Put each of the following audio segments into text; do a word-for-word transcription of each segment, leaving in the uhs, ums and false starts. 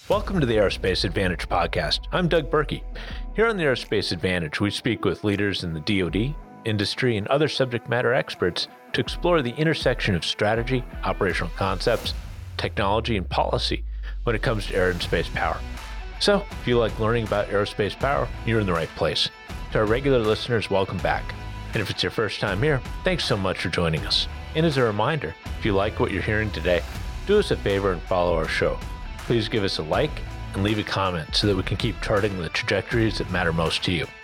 Welcome to the Aerospace Advantage podcast. I'm Doug Berkey. Here on the Aerospace Advantage, we speak with leaders in the D O D, industry, and other subject matter experts to explore the intersection of strategy, operational concepts, technology, and policy when it comes to air and space power. So, if you like learning about aerospace power, you're in the right place. To our regular listeners, welcome back. And if it's your first time here, thanks so much for joining us. And as a reminder, if you like what you're hearing today, do us a favor and follow our show. Please give us a like and leave a comment so that we can keep charting the trajectories that matter most to you.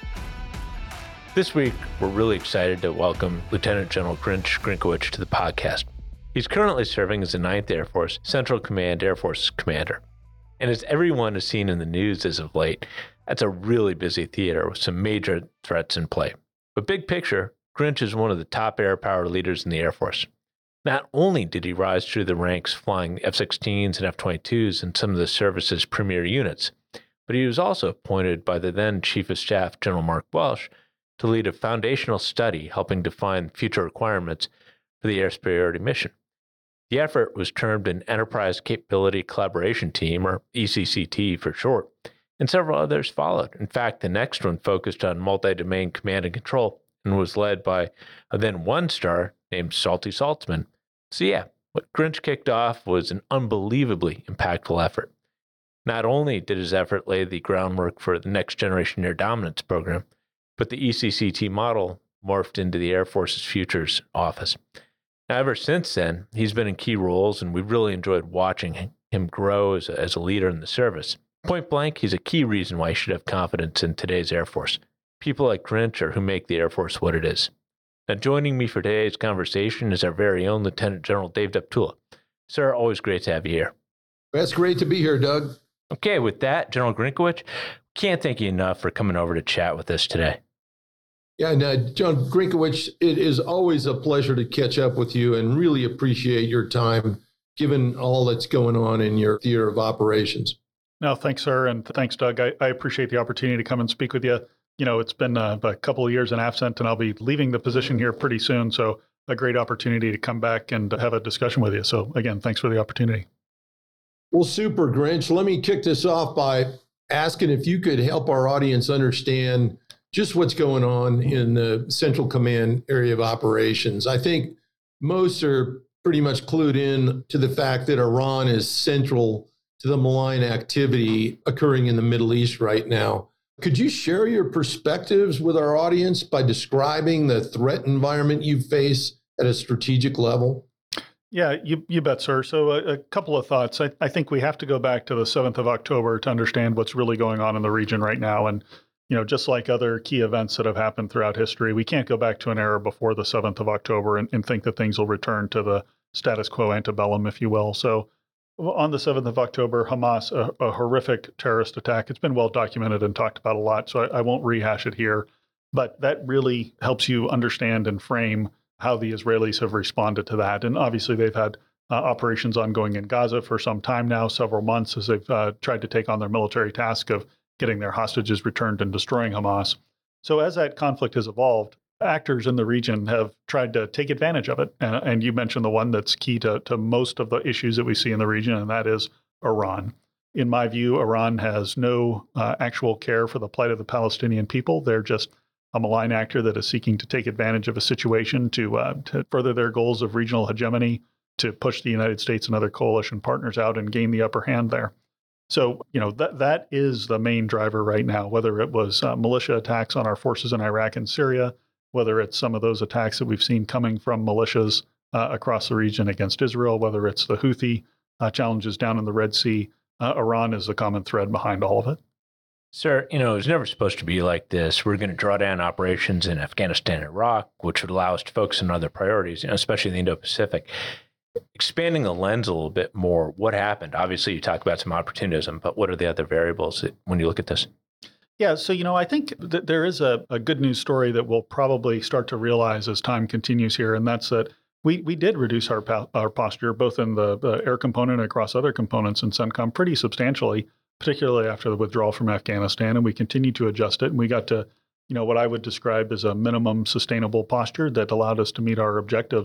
This week, we're really excited to welcome Lieutenant General Grinch Grinkowicz to the podcast. He's currently serving as the ninth Air Force Central Command Air Force Commander. And as everyone has seen in the news as of late, that's a really busy theater with some major threats in play. But big picture, Grinch is one of the top air power leaders in the Air Force. Not only did he rise through the ranks flying F sixteens and F twenty-twos in some of the service's premier units, but he was also appointed by the then Chief of Staff, General Mark Welsh, to lead a foundational study helping define future requirements for the air superiority mission. The effort was termed an Enterprise Capability Collaboration Team, or E C C T for short, and several others followed. In fact, the next one focused on multi-domain command and control and was led by a then one-star named Salty Saltzman. So yeah, what Grinch kicked off was an unbelievably impactful effort. Not only did his effort lay the groundwork for the Next Generation Air Dominance program, but the E C C T model morphed into the Air Force's Futures Office. Now, ever since then, he's been in key roles, and we've really enjoyed watching him grow as a, as a leader in the service. Point blank, he's a key reason why you should have confidence in today's Air Force. People like Grinch are who make the Air Force what it is. Now, joining me for today's conversation is our very own Lieutenant General Dave Deptula. Sir, always great to have you here. That's great to be here, Doug. Okay, with that, General Grinkowicz, can't thank you enough for coming over to chat with us today. Yeah, and uh, John Grinkowicz, it is always a pleasure to catch up with you and really appreciate your time, given all that's going on in your theater of operations. No, thanks, sir, and thanks, Doug. I, I appreciate the opportunity to come and speak with you. You know, it's been uh, a couple of years in absent, and I'll be leaving the position here pretty soon. So a great opportunity to come back and have a discussion with you. So again, thanks for the opportunity. Well, super, Grinch. Let me kick this off by asking if you could help our audience understand just what's going on in the Central Command area of operations. I think most are pretty much clued in to the fact that Iran is central to the malign activity occurring in the Middle East right now. Could you share your perspectives with our audience by describing the threat environment you face at a strategic level? Yeah, you, you bet, sir. So a, a couple of thoughts. I, I think we have to go back to the seventh of October to understand what's really going on in the region right now. And, you know, just like other key events that have happened throughout history, we can't go back to an era before the seventh of October and, and think that things will return to the status quo antebellum, if you will. So on the seventh of October, Hamas, a, a horrific terrorist attack. It's been well documented and talked about a lot, so I, I won't rehash it here. But that really helps you understand and frame how the Israelis have responded to that. And obviously, they've had uh, operations ongoing in Gaza for some time now, several months, as they've uh, tried to take on their military task of getting their hostages returned and destroying Hamas. So as that conflict has evolved, actors in the region have tried to take advantage of it. And, and you mentioned the one that's key to, to most of the issues that we see in the region, and that is Iran. In my view, Iran has no uh, actual care for the plight of the Palestinian people. They're just a malign actor that is seeking to take advantage of a situation to, uh, to further their goals of regional hegemony, to push the United States and other coalition partners out and gain the upper hand there. So, you know, that that is the main driver right now, whether it was uh, militia attacks on our forces in Iraq and Syria, whether it's some of those attacks that we've seen coming from militias uh, across the region against Israel, whether it's the Houthi uh, challenges down in the Red Sea, uh, Iran is the common thread behind all of it. Sir, you know, it was never supposed to be like this. We're going to draw down operations in Afghanistan and Iraq, which would allow us to focus on other priorities, you know, especially in the Indo-Pacific. Expanding the lens a little bit more, what happened? Obviously, you talk about some opportunism, but what are the other variables that, when you look at this? Yeah, so, you know, I think that there is a, a good news story that we'll probably start to realize as time continues here, and that's that we we did reduce our pa- our posture, both in the, the air component and across other components in CENTCOM pretty substantially, particularly after the withdrawal from Afghanistan, and we continued to adjust it, and we got to, you know, what I would describe as a minimum sustainable posture that allowed us to meet our objectives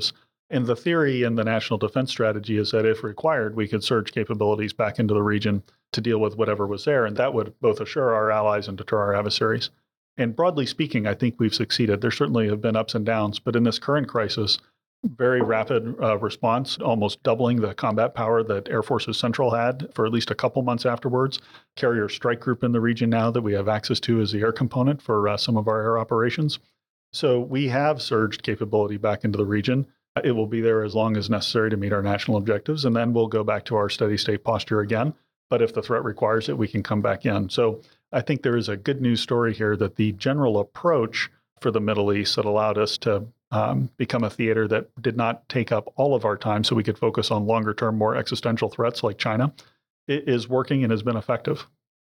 And the theory in the National Defense Strategy is that if required, we could surge capabilities back into the region to deal with whatever was there. And that would both assure our allies and deter our adversaries. And broadly speaking, I think we've succeeded. There certainly have been ups and downs, but in this current crisis, very rapid uh, response, almost doubling the combat power that Air Forces Central had for at least a couple months afterwards. Carrier strike group in the region now that we have access to as the air component for uh, some of our air operations. So we have surged capability back into the region. It will be there as long as necessary to meet our national objectives, and then we'll go back to our steady state posture again. But if the threat requires it, we can come back in. So I think there is a good news story here that the general approach for the Middle East that allowed us to um, become a theater that did not take up all of our time so we could focus on longer term, more existential threats like China, it is working and has been effective.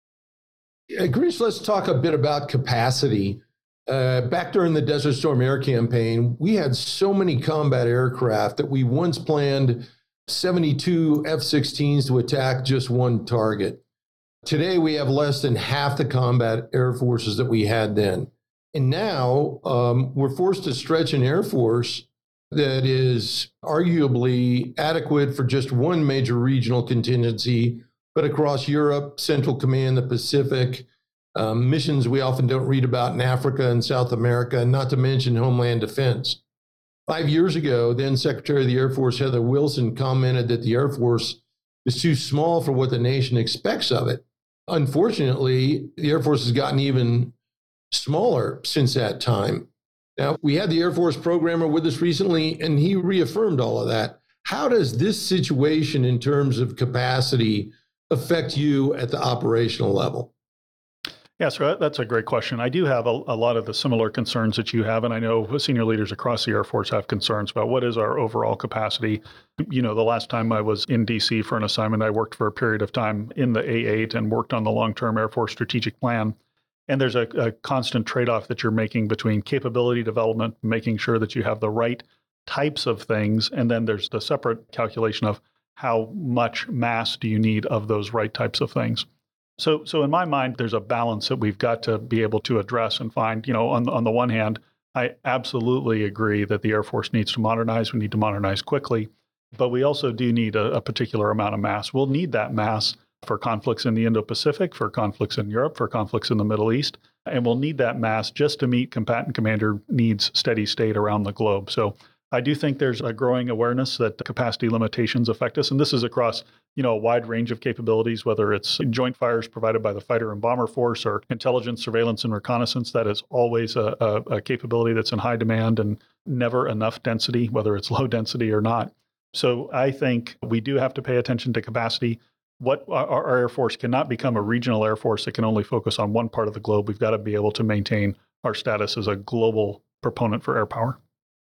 Uh, Grinch, let's talk a bit about capacity. Uh, back during the Desert Storm Air Campaign, we had so many combat aircraft that we once planned seventy-two F sixteens to attack just one target. Today, we have less than half the combat air forces that we had then. And now um, we're forced to stretch an air force that is arguably adequate for just one major regional contingency, but across Europe, Central Command, the Pacific, um, missions we often don't read about in Africa and South America, not to mention Homeland Defense. Five years ago, then Secretary of the Air Force Heather Wilson commented that the Air Force is too small for what the nation expects of it. Unfortunately, the Air Force has gotten even smaller since that time. Now, we had the Air Force programmer with us recently, and he reaffirmed all of that. How does this situation in terms of capacity affect you at the operational level? Yeah, so that's a great question. I do have a, a lot of the similar concerns that you have, and I know senior leaders across the Air Force have concerns about what is our overall capacity. You know, the last time I was in D C for an assignment, I worked for a period of time in the A eight and worked on the long-term Air Force strategic plan. And there's a, a constant trade-off that you're making between capability development, making sure that you have the right types of things, and then there's the separate calculation of how much mass do you need of those right types of things. So, so in my mind, there's a balance that we've got to be able to address and find. You know, on on the one hand, I absolutely agree that the Air Force needs to modernize. We need to modernize quickly, but we also do need a, a particular amount of mass. We'll need that mass for conflicts in the Indo-Pacific, for conflicts in Europe, for conflicts in the Middle East, and we'll need that mass just to meet combatant commander needs steady state around the globe. So I do think there's a growing awareness that capacity limitations affect us, and this is across, you know, a wide range of capabilities, whether it's joint fires provided by the fighter and bomber force or intelligence, surveillance, and reconnaissance. That is always a, a, a capability that's in high demand and never enough density, whether it's low density or not. So I think we do have to pay attention to capacity. What our, our Air Force cannot become a regional Air Force that can only focus on one part of the globe. We've got to be able to maintain our status as a global proponent for air power.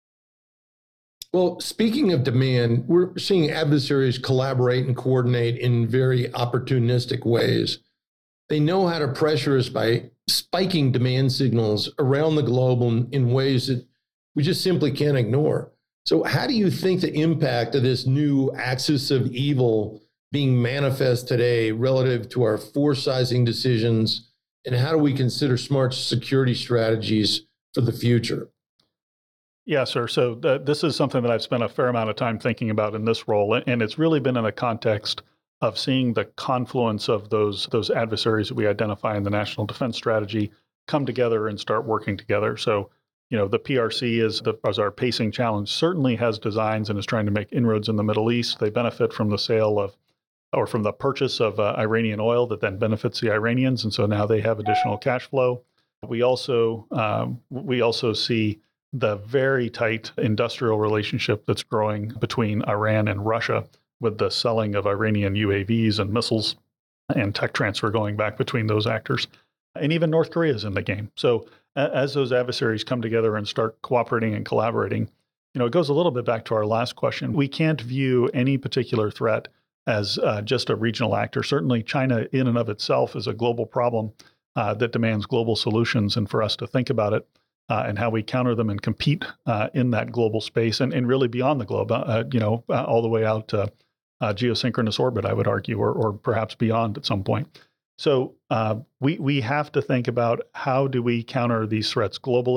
Well, speaking of demand, we're seeing adversaries collaborate and coordinate in very opportunistic ways. They know how to pressure us by spiking demand signals around the globe in, in ways that we just simply can't ignore. So how do you think the impact of this new axis of evil being manifest today relative to our force sizing decisions, and how do we consider smart security strategies for the future? Yeah, sir. So th- this is something that I've spent a fair amount of time thinking about in this role, and it's really been in the context of seeing the confluence of those those adversaries that we identify in the National Defense Strategy come together and start working together. So, you know, the P R C is, the, as our pacing challenge, certainly has designs and is trying to make inroads in the Middle East. They benefit from the sale of, or from the purchase of uh, Iranian oil that then benefits the Iranians, and so now they have additional cash flow. We also um, we also see the very tight industrial relationship that's growing between Iran and Russia, with the selling of Iranian U A Vs and missiles and tech transfer going back between those actors. And even North Korea is in the game. So as those adversaries come together and start cooperating and collaborating, you know, it goes a little bit back to our last question. We can't view any particular threat as uh, just a regional actor. Certainly China in and of itself is a global problem uh, that demands global solutions. And for us to think about it uh, and how we counter them and compete uh, in that global space and, and really beyond the globe, uh, you know, uh, all the way out to uh, geosynchronous orbit, I would argue, or, or perhaps beyond at some point. So uh, we we have to think about how do we counter these threats globally,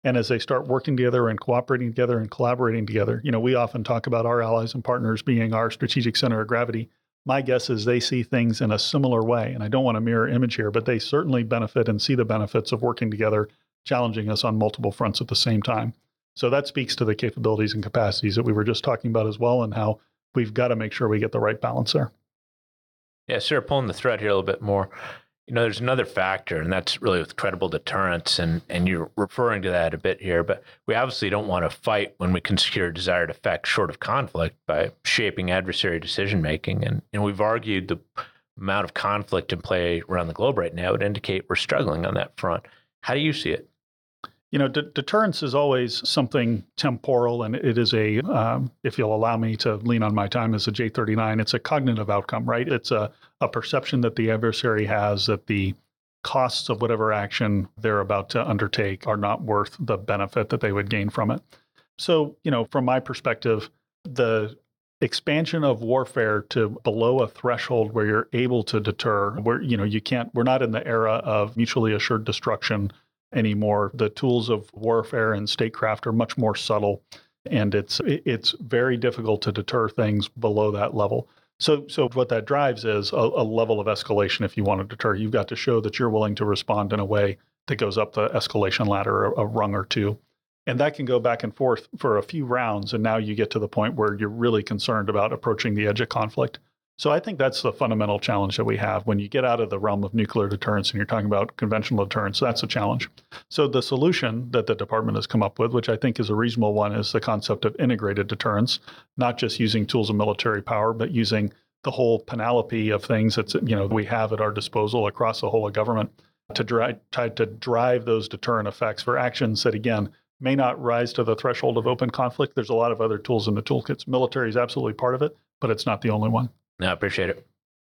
And as they start working together and cooperating together and collaborating together, you know, we often talk about our allies and partners being our strategic center of gravity. My guess is they see things in a similar way. And I don't want to mirror image here, but they certainly benefit and see the benefits of working together, challenging us on multiple fronts at the same time. So that speaks to the capabilities and capacities that we were just talking about as well, and how we've got to make sure we get the right balance there. Yeah, sir, pulling the thread here a little bit more. You know, there's another factor, and that's really with credible deterrence, and, and you're referring to that a bit here, but we obviously don't want to fight when we can secure desired effects short of conflict by shaping adversary decision-making. And, and we've argued the amount of conflict in play around the globe right now would indicate we're struggling on that front. How do you see it? You know, de- deterrence is always something temporal, and it is a, um, if you'll allow me to lean on my time as a J thirty-nine, it's a cognitive outcome, right? It's a, a perception that the adversary has that the costs of whatever action they're about to undertake are not worth the benefit that they would gain from it. So, you know, from my perspective, the expansion of warfare to below a threshold where you're able to deter, where, you know, you can't, we're not in the era of mutually assured destruction anymore. The tools of warfare and statecraft are much more subtle, and it's it's very difficult to deter things below that level. So, so what that drives is a, a level of escalation. If you want to deter, you've got to show that you're willing to respond in a way that goes up the escalation ladder a, a rung or two. And that can go back and forth for a few rounds, and now you get to the point where you're really concerned about approaching the edge of conflict. So I think that's the fundamental challenge that we have. When you get out of the realm of nuclear deterrence and you're talking about conventional deterrence, that's a challenge. So the solution that the department has come up with, which I think is a reasonable one, is the concept of integrated deterrence, not just using tools of military power, but using the whole panoply of things that, you know, we have at our disposal across the whole of government to dri- try to drive those deterrent effects for actions that, again, may not rise to the threshold of open conflict. There's a lot of other tools in the toolkits. Military is absolutely part of it, but it's not the only one. No, I appreciate it.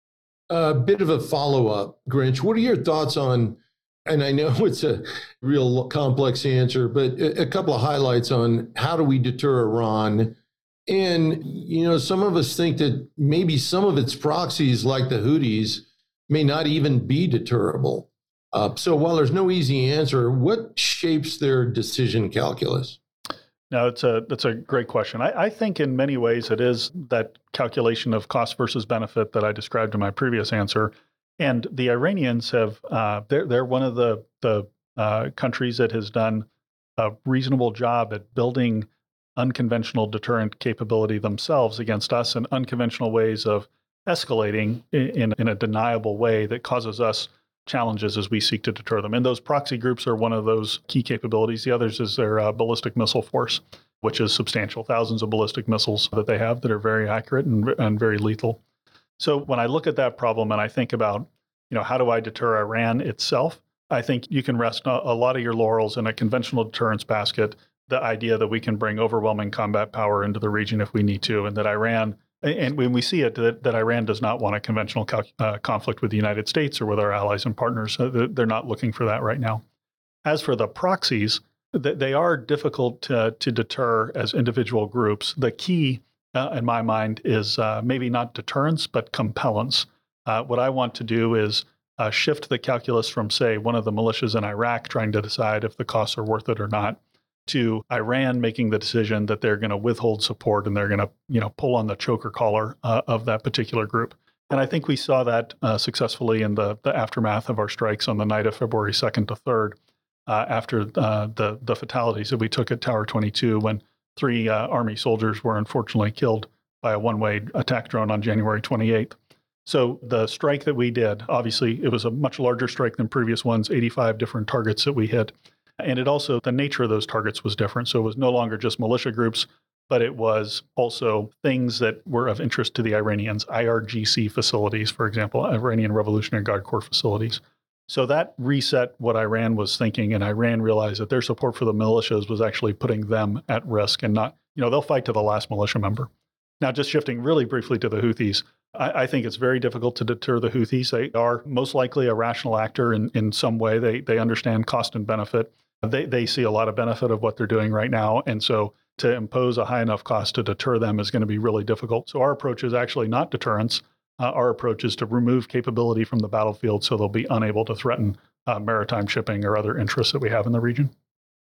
A bit of a follow-up, Grinch. What are your thoughts on, and I know it's a real complex answer, but a, a couple of highlights on how do we deter Iran? And, you know, some of us think that maybe some of its proxies, like the Houthis, may not even be deterrable. Uh, so while there's no easy answer, what shapes their decision calculus? No, it's a that's a great question. I, I think in many ways it is that calculation of cost versus benefit that I described in my previous answer. And the Iranians have uh, they're they're one of the the uh, countries that has done a reasonable job at building unconventional deterrent capability themselves against us, and unconventional ways of escalating in in, in a deniable way that causes us challenges as we seek to deter them. And those proxy groups are one of those key capabilities. The others is their uh, ballistic missile force, which is substantial, thousands of ballistic missiles that they have that are very accurate and, and very lethal. So when I look at that problem and I think about, you know, how do I deter Iran itself? I think you can rest a, a lot of your laurels in a conventional deterrence basket, the idea that we can bring overwhelming combat power into the region if we need to, and that Iran, and when we see it, that, that Iran does not want a conventional cal- uh, conflict with the United States or with our allies and partners. Uh, they're not looking for that right now. As for the proxies, th- they are difficult to, to deter as individual groups. The key, uh, in my mind, is uh, maybe not deterrence, but compellence. Uh, what I want to do is uh, shift the calculus from, say, one of the militias in Iraq trying to decide if the costs are worth it or not, to Iran making the decision that they're going to withhold support and they're going to, you know, pull on the choker collar uh, of that particular group. And I think we saw that uh, successfully in the, the aftermath of our strikes on the night of February second to third, uh, after uh, the, the fatalities that we took at Tower twenty-two, when three uh, Army soldiers were unfortunately killed by a one-way attack drone on January twenty-eighth. So the strike that we did, obviously, it was a much larger strike than previous ones, eighty-five different targets that we hit. And it also, the nature of those targets was different. So it was no longer just militia groups, but it was also things that were of interest to the Iranians, I R G C facilities, for example, Iranian Revolutionary Guard Corps facilities. So that reset what Iran was thinking, and Iran realized that their support for the militias was actually putting them at risk, and not, you know, they'll fight to the last militia member. Now, just shifting really briefly to the Houthis, I, I think it's very difficult to deter the Houthis. They are most likely a rational actor in, in some way. They they understand cost and benefit. They they see a lot of benefit of what they're doing right now. And so to impose a high enough cost to deter them is going to be really difficult. So our approach is actually not deterrence. Uh, our approach is to remove capability from the battlefield so they'll be unable to threaten uh, maritime shipping or other interests that we have in the region.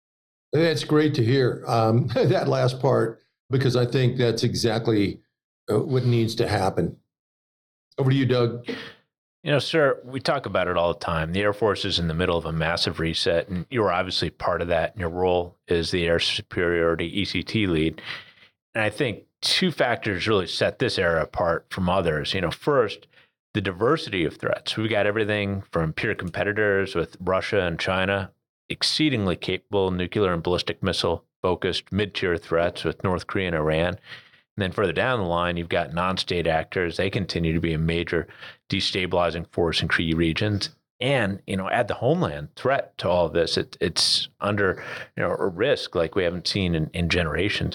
That's great to hear, um, that last part, because I think that's exactly uh, what needs to happen. Over to you, Doug. You know, sir, we talk about it all the time. The Air Force is in the middle of a massive reset, and you are obviously part of that. And your role is the Air Superiority E C T lead. And I think two factors really set this era apart from others. You know, first, the diversity of threats. We've got everything from peer competitors with Russia and China, exceedingly capable nuclear and ballistic missile focused mid-tier threats with North Korea and Iran. And then further down the line, you've got non-state actors. They continue to be a major destabilizing force in key regions. And, you know, add the homeland threat to all of this. It, it's under, you know, a risk like we haven't seen in, in generations.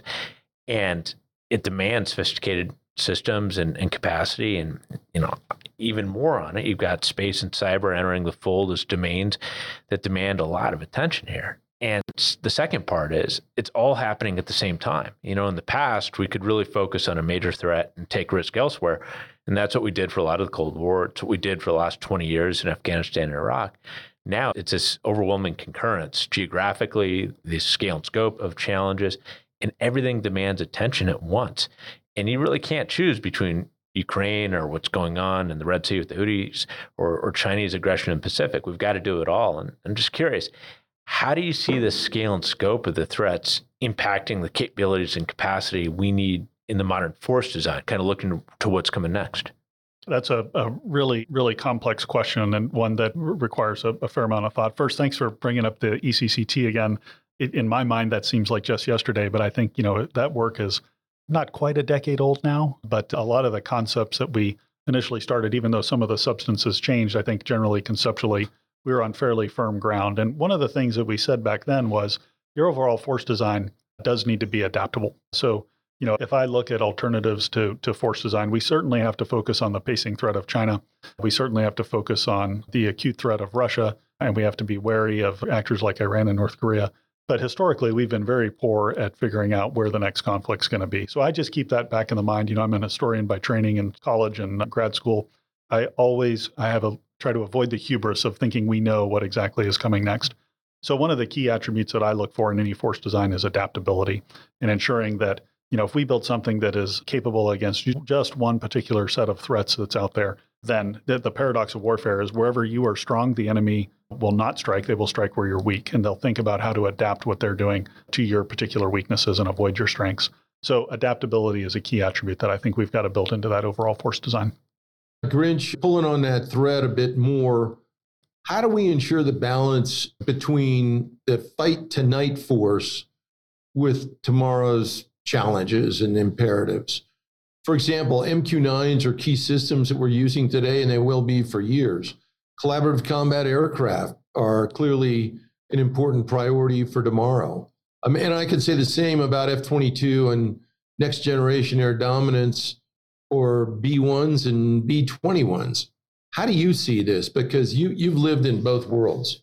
And it demands sophisticated systems and, and capacity and, you know, even more on it. You've got space and cyber entering the fold as domains that demand a lot of attention here. And the second part is it's all happening at the same time. You know, in the past, we could really focus on a major threat and take risk elsewhere. And that's what we did for a lot of the Cold War. It's what we did for the last twenty years in Afghanistan and Iraq. Now it's this overwhelming concurrence geographically, the scale and scope of challenges, and everything demands attention at once. And you really can't choose between Ukraine or what's going on in the Red Sea with the Houthis or, or Chinese aggression in the Pacific. We've got to do it all. And I'm just curious, how do you see the scale and scope of the threats impacting the capabilities and capacity we need in the modern force design, kind of looking to what's coming next? That's a, a really, really complex question and one that r- requires a, a fair amount of thought. First, thanks for bringing up the E C C T again. It, in my mind, that seems like just yesterday, but I think, you know, that work is not quite a decade old now, but a lot of the concepts that we initially started, even though some of the substances changed, I think generally conceptually, we were on fairly firm ground. And one of the things that we said back then was your overall force design does need to be adaptable. So, you know, if I look at alternatives to, to force design, we certainly have to focus on the pacing threat of China. We certainly have to focus on the acute threat of Russia, and we have to be wary of actors like Iran and North Korea. But historically, we've been very poor at figuring out where the next conflict's going to be. So I just keep that back in the mind. You know, I'm an historian by training in college and grad school. I always, I have a try to avoid the hubris of thinking we know what exactly is coming next. So one of the key attributes that I look for in any force design is adaptability and ensuring that, you know, if we build something that is capable against just one particular set of threats that's out there, then the, the paradox of warfare is wherever you are strong, the enemy will not strike. They will strike where you're weak, and they'll think about how to adapt what they're doing to your particular weaknesses and avoid your strengths. So adaptability is a key attribute that I think we've got to build into that overall force design. Grinch, pulling on that thread a bit more, how do we ensure the balance between the fight tonight force with tomorrow's challenges and imperatives? For example, M Q nines are key systems that we're using today, and they will be for years. Collaborative combat aircraft are clearly an important priority for tomorrow. Um, and I could say the same about F twenty-two and next generation air dominance, or B ones and B twenty-ones. How do you see this? Because you, you've lived in both worlds.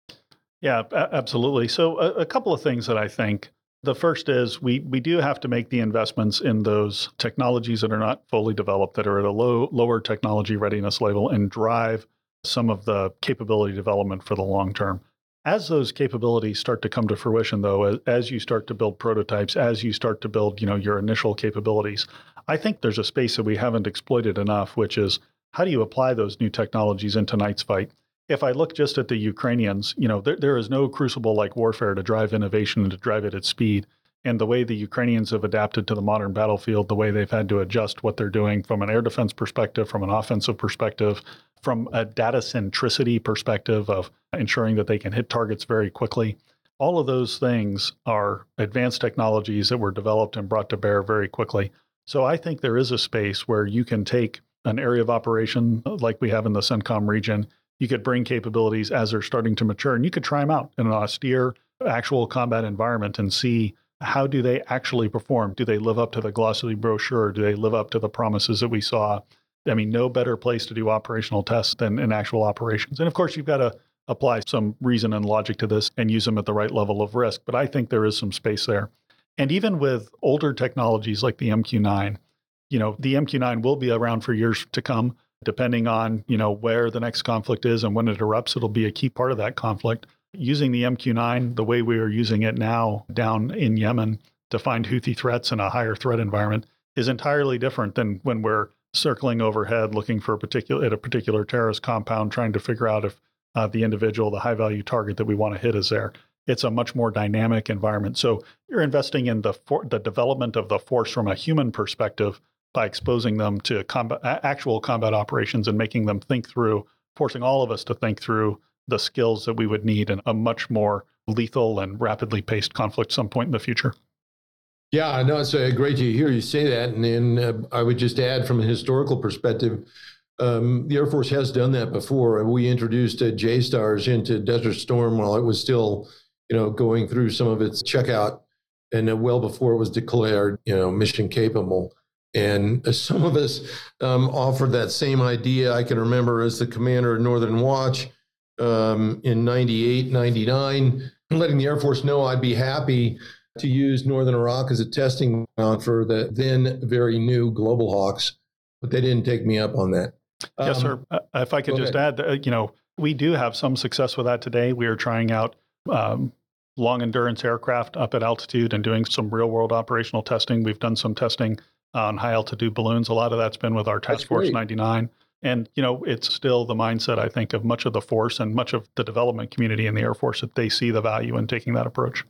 Yeah, a- absolutely. So a, a couple of things that I think. The first is we we do have to make the investments in those technologies that are not fully developed, that are at a low lower technology readiness level, and drive some of the capability development for the long term. As those capabilities start to come to fruition, though, as, as you start to build prototypes, as you start to build, you know, your initial capabilities, I think there's a space that we haven't exploited enough, which is how do you apply those new technologies into tonight's fight? If I look just at the Ukrainians, you know, there, there is no crucible-like warfare to drive innovation and to drive it at speed. And the way the Ukrainians have adapted to the modern battlefield, the way they've had to adjust what they're doing from an air defense perspective, from an offensive perspective, from a data centricity perspective of ensuring that they can hit targets very quickly. All of those things are advanced technologies that were developed and brought to bear very quickly. So I think there is a space where you can take an area of operation like we have in the CENTCOM region. You could bring capabilities as they're starting to mature, and you could try them out in an austere, actual combat environment and see how do they actually perform? Do they live up to the glossy brochure? Do they live up to the promises that we saw? I mean, no better place to do operational tests than in actual operations. And of course, you've got to apply some reason and logic to this and use them at the right level of risk. But I think there is some space there. And even with older technologies like the M Q nine, you know, the M Q nine will be around for years to come. Depending on, you know, where the next conflict is and when it erupts, it'll be a key part of that conflict. using the M Q nine the way we are using it now down in Yemen to find Houthi threats in a higher threat environment is entirely different than when we're circling overhead looking for a particular at a particular terrorist compound, trying to figure out if uh, the individual, the high value target that we want to hit is there. It's a much more dynamic environment. So you're investing in the for, the development of the force from a human perspective by exposing them to combat, actual combat operations and making them think through, forcing all of us to think through the skills that we would need in a much more lethal and rapidly paced conflict some point in the future. Yeah, I know it's uh, great to hear you say that. And then uh, I would just add from a historical perspective, um, the Air Force has done that before. We introduced uh, J-STARS into Desert Storm while it was still, you know, going through some of its checkout, and uh, well before it was declared, you know, mission capable. And uh, some of us um, offered that same idea. I can remember as the commander of Northern Watch um, in ninety-eight, ninety-nine, letting the Air Force know I'd be happy to use Northern Iraq as a testing ground for the then very new Global Hawks, but they didn't take me up on that. Yes, um, sir. Uh, if I could just ahead. add, uh, you know, we do have some success with that today. We are trying out um, long endurance aircraft up at altitude and doing some real world operational testing. We've done some testing on high altitude balloons. A lot of that's been with our Task Force ninety-nine. And, you know, it's still the mindset, I think, of much of the force and much of the development community in the Air Force that they see the value in taking that approach.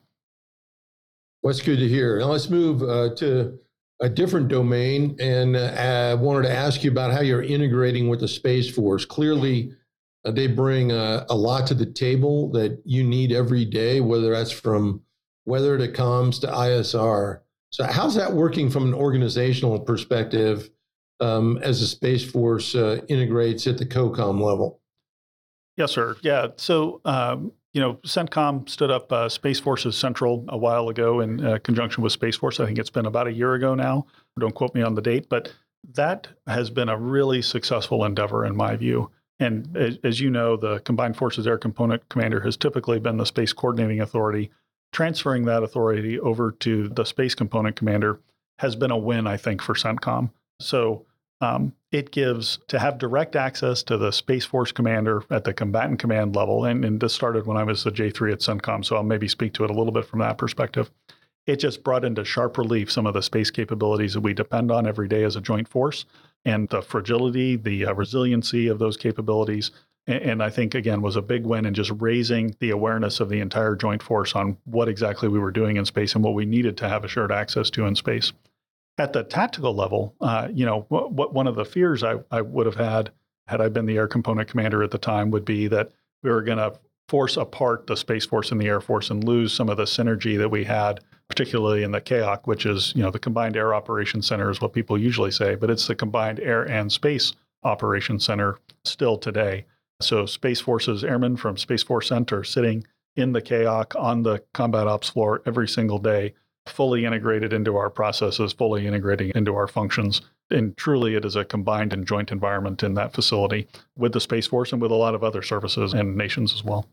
Well, that's good to hear. Now let's move uh, to a different domain. And uh, I wanted to ask you about how you're integrating with the Space Force. Clearly, uh, they bring uh, a lot to the table that you need every day, whether that's from weather to comms to I S R. So how's that working from an organizational perspective um, as the Space Force uh, integrates at the COCOM level? Yes, sir. Yeah. So, um, you know, CENTCOM stood up uh, Space Forces Central a while ago in uh, conjunction with Space Force. I think it's been about a year ago now. Don't quote me on the date, but that has been a really successful endeavor in my view. And as, as you know, the Combined Forces Air Component Commander has typically been the Space Coordinating Authority. Transferring that authority over to the Space Component Commander has been a win, I think, for CENTCOM. So um, it gives to have direct access to the Space Force Commander at the combatant command level. And, and this started when I was the J three at CENTCOM, so I'll maybe speak to it a little bit from that perspective. It just brought into sharp relief some of the space capabilities that we depend on every day as a joint force, and the fragility, the uh, resiliency of those capabilities. And I think, again, was a big win in just raising the awareness of the entire joint force on what exactly we were doing in space and what we needed to have assured access to in space. At the tactical level, uh, you know, what, what one of the fears I, I would have had, had I been the Air Component Commander at the time, would be that we were going to force apart the Space Force and the Air Force and lose some of the synergy that we had, particularly in the C A O C, which is, you know, the Combined Air Operations Center is what people usually say, but it's the Combined Air and Space Operations Center still today. So Space Forces airmen from Space Force Center sitting in the C A O C on the combat ops floor every single day, fully integrated into our processes, fully integrating into our functions. And truly, it is a combined and joint environment in that facility with the Space Force and with a lot of other services and nations as well.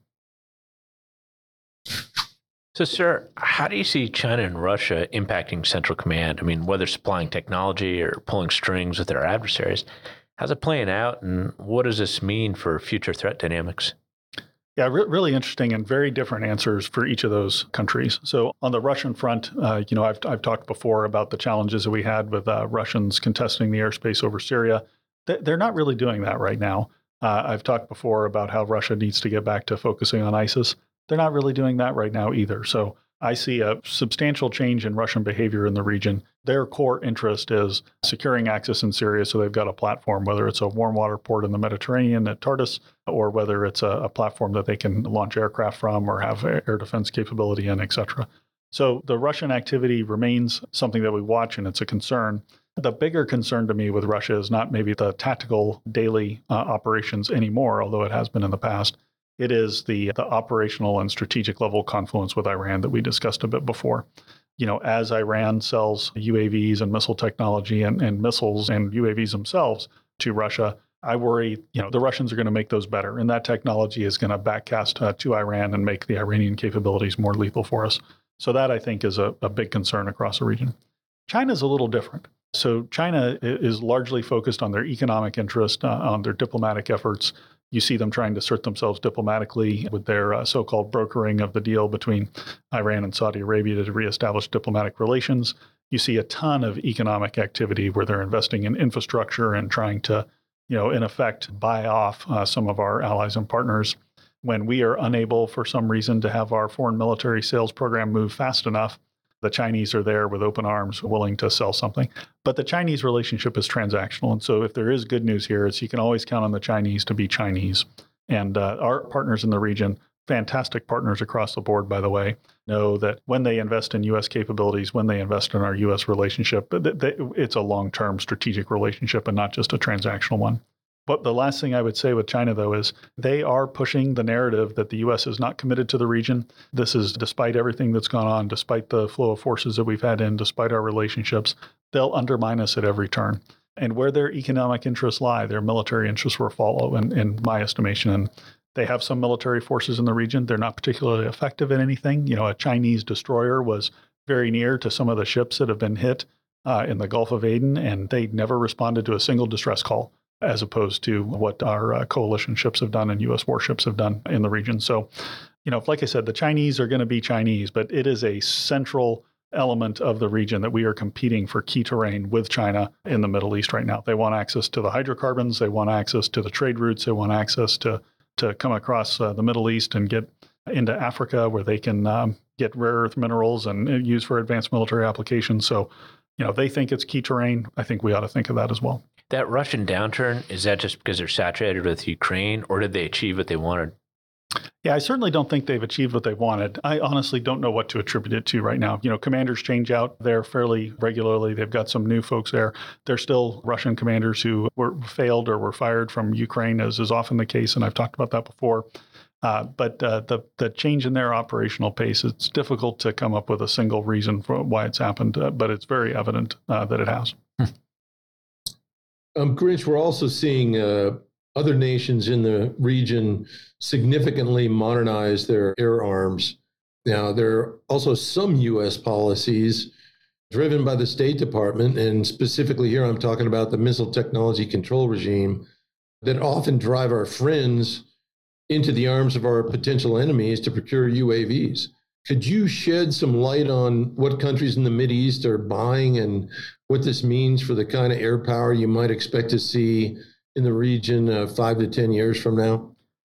So, sir, how do you see China and Russia impacting Central Command? I mean, whether supplying technology or pulling strings with their adversaries, how's it playing out, and what does this mean for future threat dynamics? Yeah, re- really interesting and very different answers for each of those countries. So on the Russian front, uh, you know, I've I've talked before about the challenges that we had with uh, Russians contesting the airspace over Syria. Th- they're not really doing that right now. Uh, I've talked before about how Russia needs to get back to focusing on ISIS. They're not really doing that right now either. So I see a substantial change in Russian behavior in the region. Their core interest is securing access in Syria, so they've got a platform, whether it's a warm water port in the Mediterranean at Tartus, or whether it's a, a platform that they can launch aircraft from or have air defense capability in, et cetera. So the Russian activity remains something that we watch, and it's a concern. The bigger concern to me with Russia is not maybe the tactical daily uh, operations anymore, although it has been in the past. It is the, the operational and strategic level confluence with Iran that we discussed a bit before. You know, as Iran sells U A Vs and missile technology and, and missiles and U A Vs themselves to Russia, I worry, you know, the Russians are going to make those better. And that technology is going to backcast uh, to Iran and make the Iranian capabilities more lethal for us. So that, I think, is a, a big concern across the region. China's a little different. So China is largely focused on their economic interest, uh, on their diplomatic efforts. You see them trying to assert themselves diplomatically with their uh, so-called brokering of the deal between Iran and Saudi Arabia to reestablish diplomatic relations. You see a ton of economic activity where they're investing in infrastructure and trying to, you know, in effect, buy off uh, some of our allies and partners. When we are unable for some reason to have our foreign military sales program move fast enough, the Chinese are there with open arms, willing to sell something. But the Chinese relationship is transactional. And so if there is good news here, it's you can always count on the Chinese to be Chinese. And uh, our partners in the region, fantastic partners across the board, by the way, know that when they invest in U S capabilities, when they invest in our U S relationship, it's a long-term strategic relationship and not just a transactional one. But the last thing I would say with China, though, is they are pushing the narrative that the U S is not committed to the region. This is despite everything that's gone on, despite the flow of forces that we've had in, despite our relationships, they'll undermine us at every turn. And where their economic interests lie, their military interests will follow, in, in my estimation. And they have some military forces in the region. They're not particularly effective at anything. You know, a Chinese destroyer was very near to some of the ships that have been hit uh, in the Gulf of Aden, and they never responded to a single distress call, as opposed to what our uh, coalition ships have done and U S warships have done in the region. So, you know, like I said, the Chinese are going to be Chinese, but it is a central element of the region that we are competing for key terrain with China in the Middle East right now. They want access to the hydrocarbons. They want access to the trade routes. They want access to, to come across uh, the Middle East and get into Africa where they can um, get rare earth minerals and uh, use for advanced military applications. So, you know, they think it's key terrain. I think we ought to think of that as well. That Russian downturn, is that just because they're saturated with Ukraine, or did they achieve what they wanted? Yeah, I certainly don't think they've achieved what they wanted. I honestly don't know what to attribute it to right now. You know, commanders change out there fairly regularly. They've got some new folks there. They're still Russian commanders who were failed or were fired from Ukraine, as is often the case, and I've talked about that before. Uh, but uh, the the change in their operational pace, it's difficult to come up with a single reason for why it's happened, uh, but it's very evident uh, that it has. Um, Grinch, we're also seeing uh, other nations in the region significantly modernize their air arms. Now, there are also some U S policies driven by the State Department, and specifically here I'm talking about the Missile Technology Control Regime, that often drive our friends into the arms of our potential enemies to procure U A Vs. Could you shed some light on what countries in the Mideast are buying and what this means for the kind of air power you might expect to see in the region uh, five to ten years from now?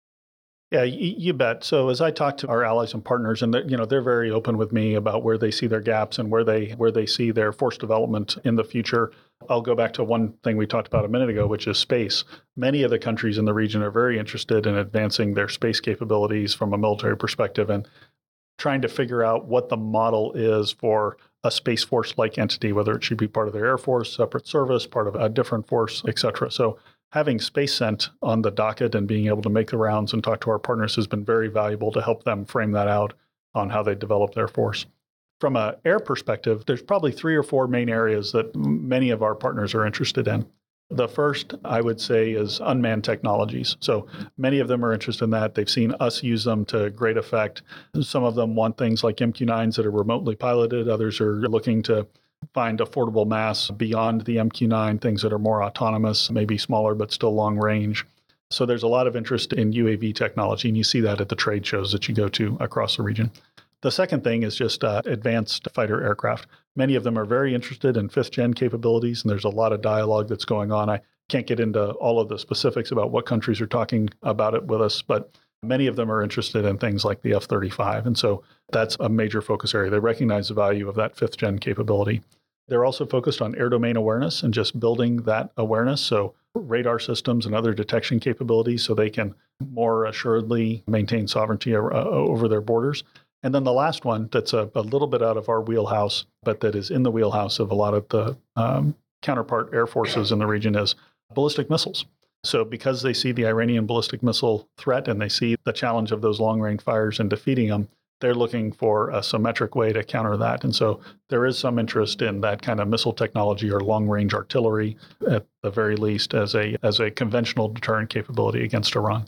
Yeah, you, you bet. So as I talk to our allies and partners, and you know they're very open with me about where they see their gaps and where they where they see their force development in the future. I'll go back to one thing we talked about a minute ago, which is space. Many of the countries in the region are very interested in advancing their space capabilities from a military perspective and trying to figure out what the model is for a Space Force-like entity, whether it should be part of their Air Force, separate service, part of a different force, et cetera. So having SpaceCent on the docket and being able to make the rounds and talk to our partners has been very valuable to help them frame that out on how they develop their force. From an air perspective, there's probably three or four main areas that many of our partners are interested in. The first, I would say, is unmanned technologies. So many of them are interested in that. They've seen us use them to great effect. Some of them want things like M Q nines that are remotely piloted. Others are looking to find affordable mass beyond the M Q nine, things that are more autonomous, maybe smaller, but still long range. So there's a lot of interest in U A V technology, and you see that at the trade shows that you go to across the region. The second thing is just uh, advanced fighter aircraft. Many of them are very interested in fifth gen capabilities, and there's a lot of dialogue that's going on. I can't get into all of the specifics about what countries are talking about it with us, but many of them are interested in things like the F thirty-five. And so that's a major focus area. They recognize the value of that fifth gen capability. They're also focused on air domain awareness and just building that awareness. So radar systems and other detection capabilities so they can more assuredly maintain sovereignty uh, over their borders. And then the last one that's a, a little bit out of our wheelhouse, but that is in the wheelhouse of a lot of the um, counterpart air forces in the region is ballistic missiles. So because they see the Iranian ballistic missile threat and they see the challenge of those long-range fires and defeating them, they're looking for a symmetric way to counter that. And so there is some interest in that kind of missile technology or long-range artillery, at the very least, as a as a conventional deterrent capability against Iran.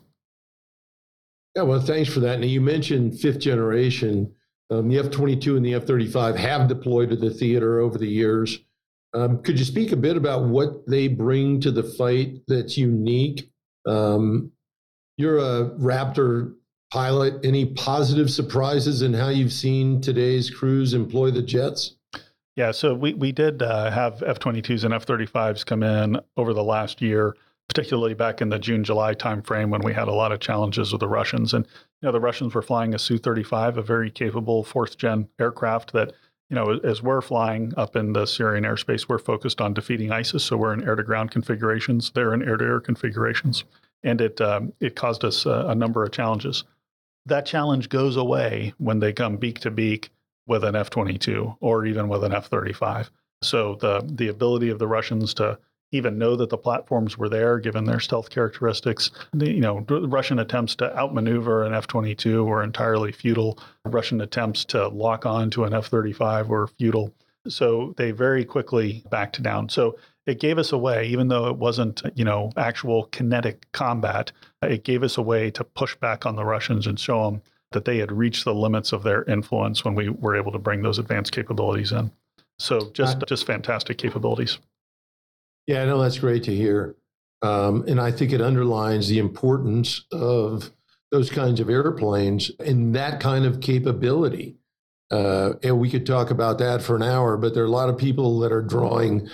Yeah, well, thanks for that. Now, you mentioned fifth generation. Um, the F twenty-two and the F thirty-five have deployed to the theater over the years. Um, could you speak a bit about what they bring to the fight that's unique? Um, You're a Raptor pilot. Any positive surprises in how you've seen today's crews employ the jets? Yeah, so we, we did uh, have F twenty-twos and F thirty-fives come in over the last year, particularly back in the June, July timeframe when we had a lot of challenges with the Russians. And, you know, the Russians were flying a S U thirty-five, a very capable fourth gen aircraft that, you know, as we're flying up in the Syrian airspace, we're focused on defeating ISIS. So we're in air to ground configurations. They're in air to air configurations. And it, um, it caused us a, a number of challenges. That challenge goes away when they come beak to beak with an F twenty-two or even with an F thirty-five. So the the ability of the Russians to even know that the platforms were there, given their stealth characteristics, the, you know, Russian attempts to outmaneuver an F twenty-two were entirely futile. Russian attempts to lock on to an F thirty-five were futile. So they very quickly backed down. So it gave us a way, even though it wasn't, you know, actual kinetic combat, it gave us a way to push back on the Russians and show them that they had reached the limits of their influence when we were able to bring those advanced capabilities in. So just uh, just fantastic capabilities. Yeah, I know that's great to hear. Um, and I think it underlines the importance of those kinds of airplanes and that kind of capability. Uh, and we could talk about that for an hour, but there are a lot of people that are drawing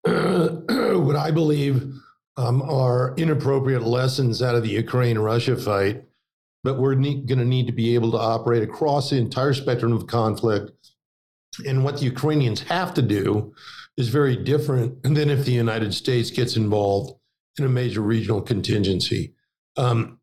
what I believe um, are inappropriate lessons out of the Ukraine-Russia fight. But we're ne- going to need to be able to operate across the entire spectrum of conflict. And what the Ukrainians have to do is very different than if the United States gets involved in a major regional contingency. Um,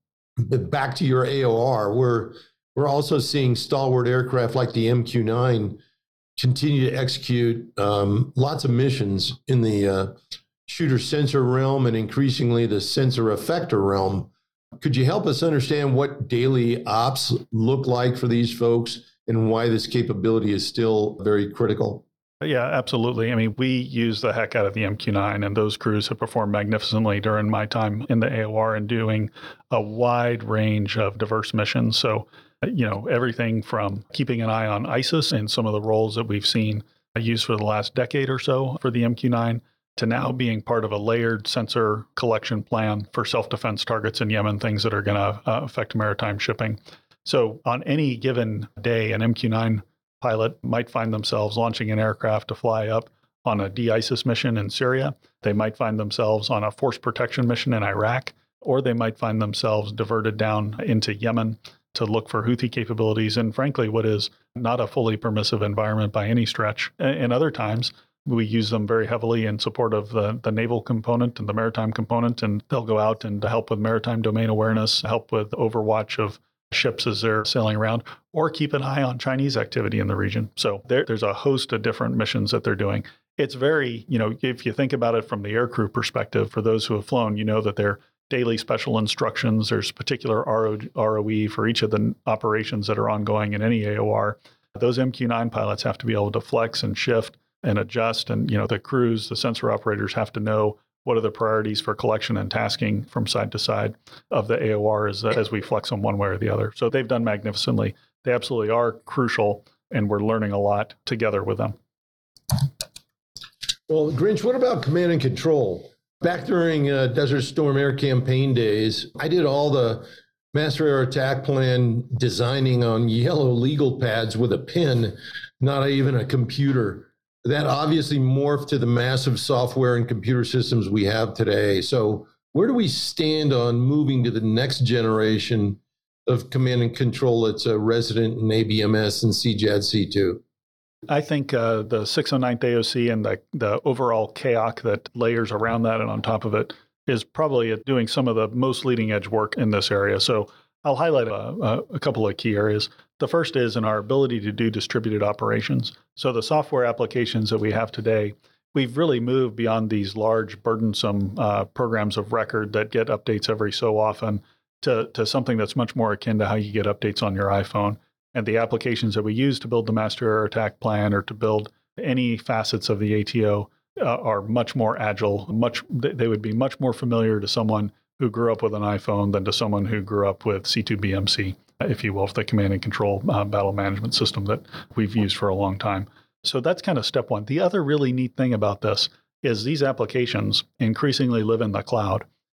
but back to your A O R, we're, we're also seeing stalwart aircraft like the M Q nine continue to execute um, lots of missions in the uh, shooter sensor realm and increasingly the sensor effector realm. Could you help us understand what daily ops look like for these folks and why this capability is still very critical? Yeah, absolutely. I mean, we use the heck out of the M Q nine, and those crews have performed magnificently during my time in the A O R and doing a wide range of diverse missions. So, you know, everything from keeping an eye on ISIS and some of the roles that we've seen used for the last decade or so for the M Q nine, to now being part of a layered sensor collection plan for self-defense targets in Yemen, things that are going to uh, affect maritime shipping. So on any given day, an M Q nine pilot might find themselves launching an aircraft to fly up on a de-ISIS mission in Syria. They might find themselves on a force protection mission in Iraq, or they might find themselves diverted down into Yemen to look for Houthi capabilities, and frankly, what is not a fully permissive environment by any stretch. And other times, we use them very heavily in support of the, the naval component and the maritime component, and they'll go out and help with maritime domain awareness, help with overwatch of ships as they're sailing around, or keep an eye on Chinese activity in the region. So there, there's a host of different missions that they're doing. It's very, you know, if you think about it from the aircrew perspective, for those who have flown, you know that they're daily special instructions. There's particular R O E for each of the operations that are ongoing in any A O R. Those M Q nine pilots have to be able to flex and shift and adjust. And, you know, the crews, the sensor operators have to know what are the priorities for collection and tasking from side to side of the A O R as, as we flex them one way or the other. So they've done magnificently. They absolutely are crucial, and we're learning a lot together with them. Well, Grinch, what about command and control? Back during uh, Desert Storm Air campaign days, I did all the Master Air Attack Plan designing on yellow legal pads with a pen, not even a computer. That obviously morphed to the massive software and computer systems we have today. So where do we stand on moving to the next generation of command and control that's uh, resident in A B M S and C J A D C two? I think uh, the six oh ninth A O C and the, the overall C A O C that layers around that and on top of it is probably doing some of the most leading edge work in this area. So I'll highlight a, a couple of key areas. The first is in our ability to do distributed operations. So the software applications that we have today, we've really moved beyond these large, burdensome uh, programs of record that get updates every so often to, to something that's much more akin to how you get updates on your iPhone. And the applications that we use to build the Master Air Attack Plan or to build any facets of the A T O uh, are much more agile. Much they would be much more familiar to someone who grew up with an iPhone than to someone who grew up with C two B M C, if you will, the command and control uh, battle management system that we've used for a long time. So that's kind of step one. The other really neat thing about this is these applications increasingly live in the cloud.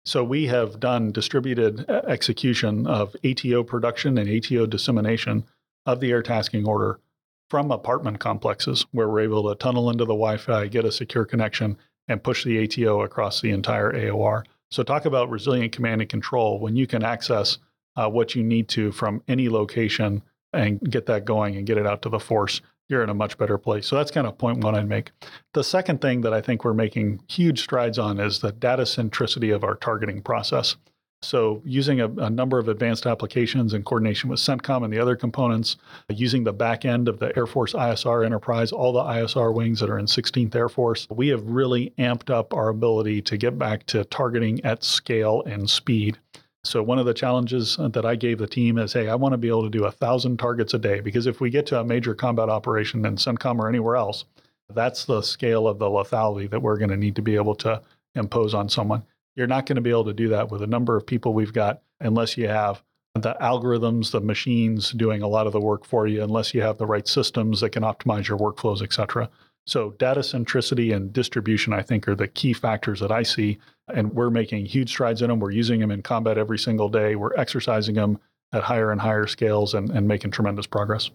So we have done distributed execution of A T O production and A T O dissemination of the air tasking order from apartment complexes where we're able to tunnel into the Wi-Fi, get a secure connection, and push the A T O across the entire A O R. So talk about resilient command and control. When you can access uh, what you need to from any location and get that going and get it out to the force, you're in a much better place. So that's kind of point one I'd make. The second thing that I think we're making huge strides on is the data centricity of our targeting process. So using a, a number of advanced applications in coordination with CENTCOM and the other components, using the back end of the Air Force I S R enterprise, all the I S R wings that are in sixteenth Air Force, we have really amped up our ability to get back to targeting at scale and speed. So one of the challenges that I gave the team is, hey, I want to be able to do a thousand targets a day, because if we get to a major combat operation in CENTCOM or anywhere else, that's the scale of the lethality that we're going to need to be able to impose on someone. You're not going to be able to do that with a number of people we've got unless you have the algorithms, the machines doing a lot of the work for you, unless you have the right systems that can optimize your workflows, et cetera. So data centricity and distribution, I think, are the key factors that I see, and we're making huge strides in them. We're using them in combat every single day. We're exercising them at higher and higher scales and, and making tremendous progress.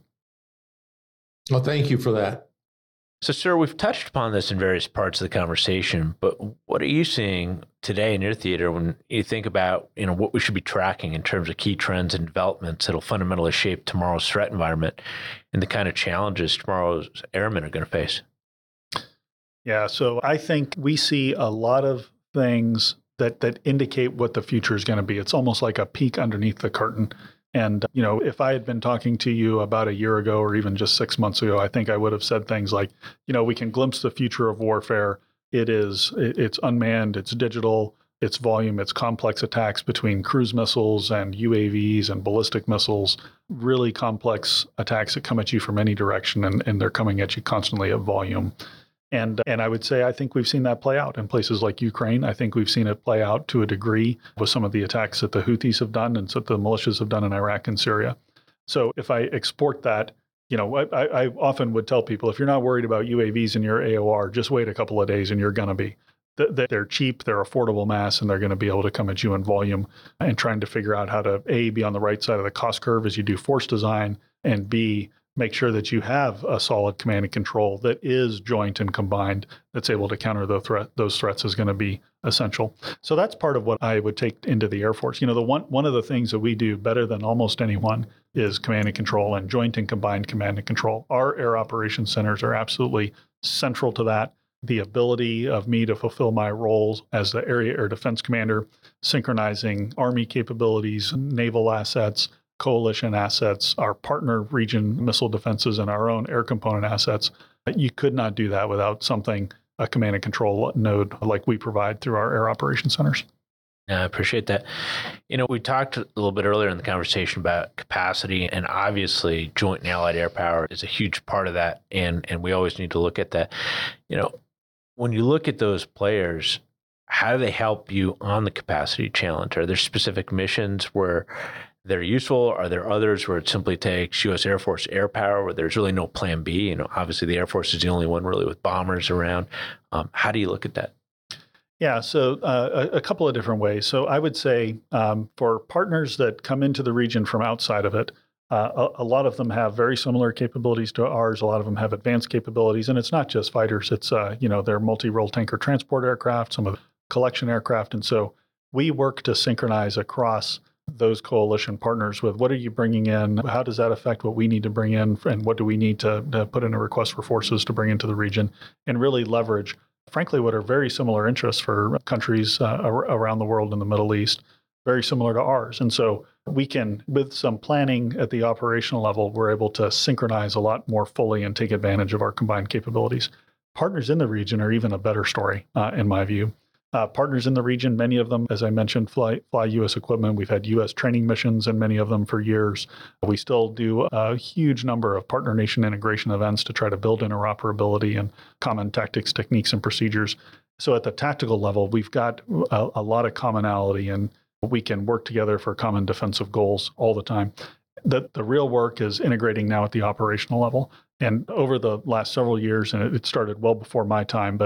Well, thank you for that. So, sir, we've touched upon this in various parts of the conversation, but what are you seeing today in your theater when you think about, you know, what we should be tracking in terms of key trends and developments that'll fundamentally shape tomorrow's threat environment and the kind of challenges tomorrow's airmen are going to face? Yeah, so I think we see a lot of things that that indicate what the future is going to be. It's almost like a peek underneath the curtain. And, you know, if I had been talking to you about a year ago or even just six months ago, I think I would have said things like, you know, we can glimpse the future of warfare. It is, it's unmanned, it's digital, it's volume, it's complex attacks between cruise missiles and U A Vs and ballistic missiles, really complex attacks that come at you from any direction, and, and they're coming at you constantly at volume. And and I would say I think we've seen that play out in places like Ukraine. I think we've seen it play out to a degree with some of the attacks that the Houthis have done and that the militias have done in Iraq and Syria. So if I export that, you know, I, I often would tell people, if you're not worried about U A Vs in your A O R, just wait a couple of days and you're going to be. They're cheap, they're affordable mass, and they're going to be able to come at you in volume, and trying to figure out how to, A, be on the right side of the cost curve as you do force design, and B, make sure that you have a solid command and control that is joint and combined, that's able to counter the threat, those threats, is going to be essential. So that's part of what I would take into the Air Force. You know, the one one of the things that we do better than almost anyone is command and control, and joint and combined command and control. Our air operations centers are absolutely central to that. The ability of me to fulfill my roles as the area air defense commander, synchronizing Army capabilities, naval assets, coalition assets, our partner region missile defenses, and our own air component assets. You could not do that without something, a command and control node like we provide through our air operations centers. Yeah, I appreciate that. You know, we talked a little bit earlier in the conversation about capacity, and obviously joint and allied air power is a huge part of that, and and we always need to look at that. You know, when you look at those players, how do they help you on the capacity challenge? Are there specific missions where they're useful? Are there others where it simply takes U S Air Force air power, where there's really no plan B? You know, obviously the Air Force is the only one really with bombers around. Um, how do you look at that? Yeah, so uh, a, a couple of different ways. So I would say um, for partners that come into the region from outside of it, uh, a, a lot of them have very similar capabilities to ours. A lot of them have advanced capabilities, and it's not just fighters. It's, uh, you know, they're multi-role tanker transport aircraft, some of the collection aircraft. And so we work to synchronize across those coalition partners with what are you bringing in? How does that affect what we need to bring in? And what do we need to, to put in a request for forces to bring into the region, and really leverage, frankly, what are very similar interests for countries uh, around the world in the Middle East, very similar to ours. And so we can, with some planning at the operational level, we're able to synchronize a lot more fully and take advantage of our combined capabilities. Partners in the region are even a better story, uh, in my view. Uh, partners in the region, many of them, as I mentioned, fly, fly U S equipment. We've had U S training missions in many of them for years. We still do a huge number of partner nation integration events to try to build interoperability and common tactics, techniques, and procedures. So at the tactical level, we've got a, a lot of commonality, and we can work together for common defensive goals all the time. The, the real work is integrating now at the operational level. And over the last several years, and it, it started well before my time, but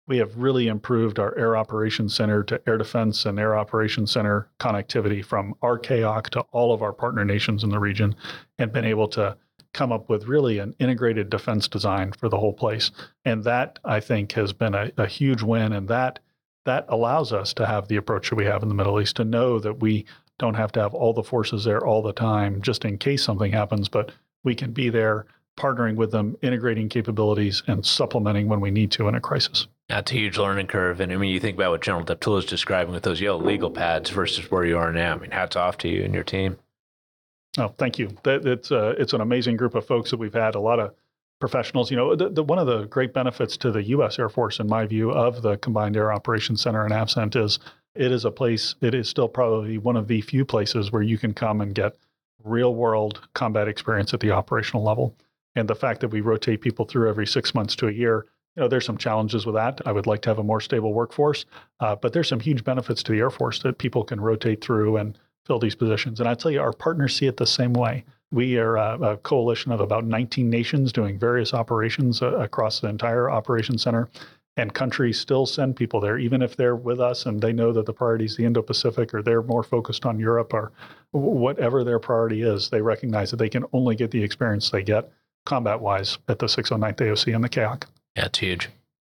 We have really improved our Air Operations Center to Air Defense and Air Operations Center connectivity from our C A O C to all of our partner nations in the region, and been able to come up with really an integrated defense design for the whole place. And that, I think, has been a, a huge win. And that that allows us to have the approach that we have in the Middle East, to know that we don't have to have all the forces there all the time, just in case something happens, but we can be there partnering with them, integrating capabilities, and supplementing when we need to in a crisis. That's a huge learning curve. And I mean, you think about what General Deptula is describing with those yellow legal pads versus where you are now. I mean, hats off to you and your team. Oh, thank you. That, it's, uh, it's an amazing group of folks that we've had, a lot of professionals. You know, the, the, one of the great benefits to the U S Air Force, in my view, of the Combined Air Operations Center and AFCENT is it is a place, it is still probably one of the few places where you can come and get real world combat experience at the operational level. And the fact that we rotate people through every six months to a year, you know, there's some challenges with that. I would like to have a more stable workforce, uh, but there's some huge benefits to the Air Force that people can rotate through and fill these positions. And I tell you, our partners see it the same way. We are a, a coalition of about nineteen nations doing various operations uh, across the entire operations center. And countries still send people there, even if they're with us and they know that the priority is the Indo-Pacific, or they're more focused on Europe, or whatever their priority is. They recognize that they can only get the experience they get combat-wise at the six oh ninth A O C and the C A O C. Yeah, it's huge.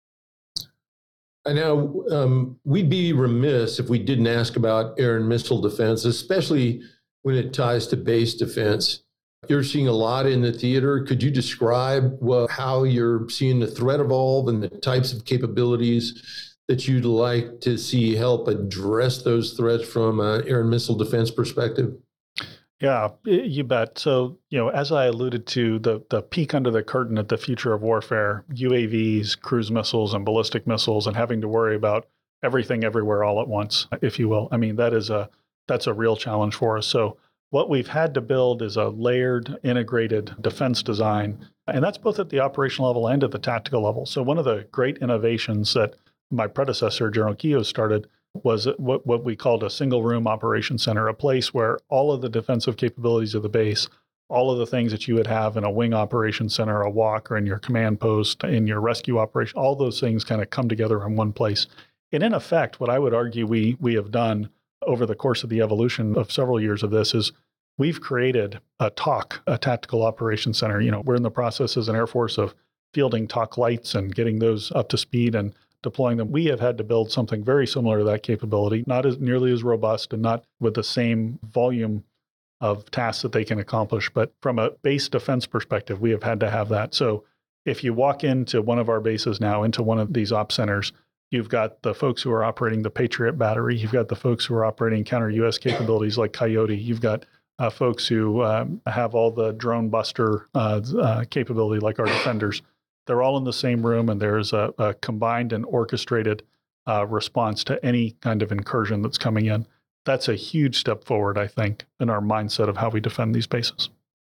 I know um, we'd be remiss if we didn't ask about air and missile defense, especially when it ties to base defense. You're seeing a lot in the theater. Could you describe well, how you're seeing the threat evolve and the types of capabilities that you'd like to see help address those threats from an air and missile defense perspective? Yeah, you bet. So, you know, as I alluded to, the the peek under the curtain at the future of warfare, U A Vs, cruise missiles, and ballistic missiles, and having to worry about everything everywhere all at once, if you will. I mean, that is a that's a real challenge for us. So what we've had to build is a layered, integrated defense design, and that's both at the operational level and at the tactical level. So one of the great innovations that my predecessor, General Keough, started was what, what we called a single room operations center, a place where all of the defensive capabilities of the base, all of the things that you would have in a wing operations center, a walk, or in your command post, in your rescue operation, all those things kind of come together in one place. And in effect, what I would argue we we have done over the course of the evolution of several years of this is we've created a T O C, a Tactical Operations Center. You know, we're in the process as an Air Force of fielding T O C lights and getting those up to speed and deploying them. We have had to build something very similar to that capability, not as nearly as robust and not with the same volume of tasks that they can accomplish. But from a base defense perspective, we have had to have that. So if you walk into one of our bases now, into one of these op centers, you've got the folks who are operating the Patriot battery. You've got the folks who are operating counter-U S capabilities like Coyote. You've got uh, folks who um, have all the drone buster uh, uh, capability like our Defenders. They're all in the same room, and there's a, a combined and orchestrated uh, response to any kind of incursion that's coming in. That's a huge step forward, I think, in our mindset of how we defend these bases.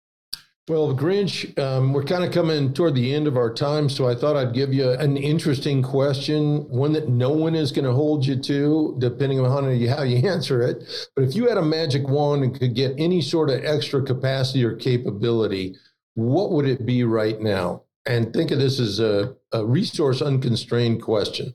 Well, Grinch, um, we're kind of coming toward the end of our time, so I thought I'd give you an interesting question, one that no one is going to hold you to, depending on how you, how you answer it. But if you had a magic wand and could get any sort of extra capacity or capability, what would it be right now? And think of this as a, a resource unconstrained question.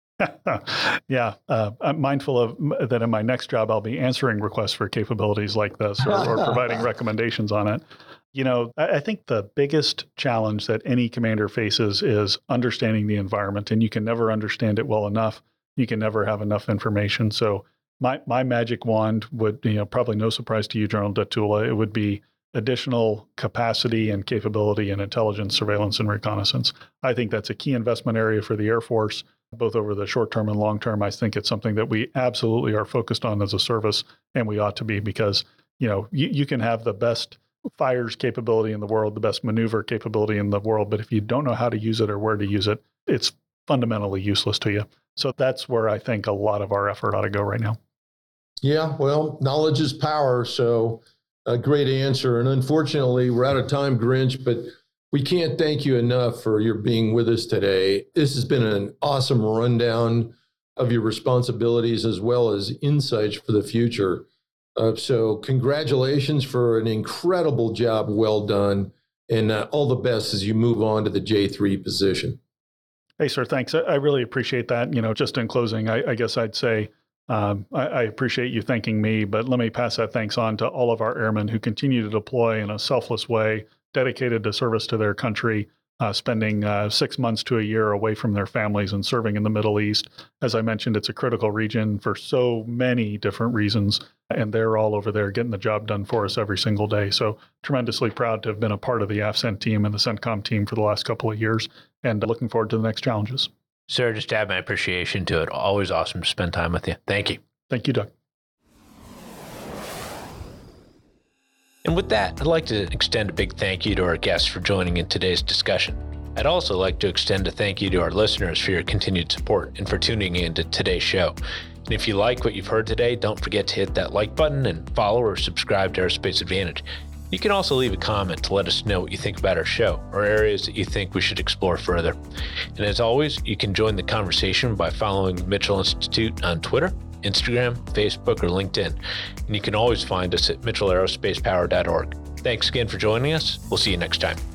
Yeah, uh, I'm mindful of that in my next job, I'll be answering requests for capabilities like this or, or providing recommendations on it. You know, I think the biggest challenge that any commander faces is understanding the environment, and you can never understand it well enough. You can never have enough information. So my my magic wand would, you know, probably no surprise to you, General Deptula, it would be additional capacity and capability in intelligence, surveillance, and reconnaissance. I think that's a key investment area for the Air Force, both over the short term and long term. I think it's something that we absolutely are focused on as a service, and we ought to be, because, you know, you, you can have the best fires capability in the world, the best maneuver capability in the world, but if you don't know how to use it or where to use it, it's fundamentally useless to you. So that's where I think a lot of our effort ought to go right now. Yeah, well, knowledge is power, so a great answer. And unfortunately, we're out of time, Grinch, but we can't thank you enough for your being with us today. This has been an awesome rundown of your responsibilities as well as insights for the future. Uh, so congratulations for an incredible job well done, and uh, all the best as you move on to the J three position. Hey, sir, thanks. I, I really appreciate that. You know, just in closing, I, I guess I'd say um, I, I appreciate you thanking me, but let me pass that thanks on to all of our airmen who continue to deploy in a selfless way, dedicated to service to their country, uh, spending uh, six months to a year away from their families and serving in the Middle East. As I mentioned, it's a critical region for so many different reasons, and they're all over there getting the job done for us every single day. So tremendously proud to have been a part of the AFCENT team and the CENTCOM team for the last couple of years, and looking forward to the next challenges. Sir, just to add my appreciation to it. Always awesome to spend time with you. Thank you. Thank you, Doug. And with that, I'd like to extend a big thank you to our guests for joining in today's discussion. I'd also like to extend a thank you to our listeners for your continued support and for tuning in to today's show. And if you like what you've heard today, don't forget to hit that like button and follow or subscribe to Aerospace Advantage. You can also leave a comment to let us know what you think about our show or areas that you think we should explore further. And as always, you can join the conversation by following Mitchell Institute on Twitter, Instagram, Facebook, or LinkedIn. And you can always find us at mitchell aerospace power dot org. Thanks again for joining us. We'll see you next time.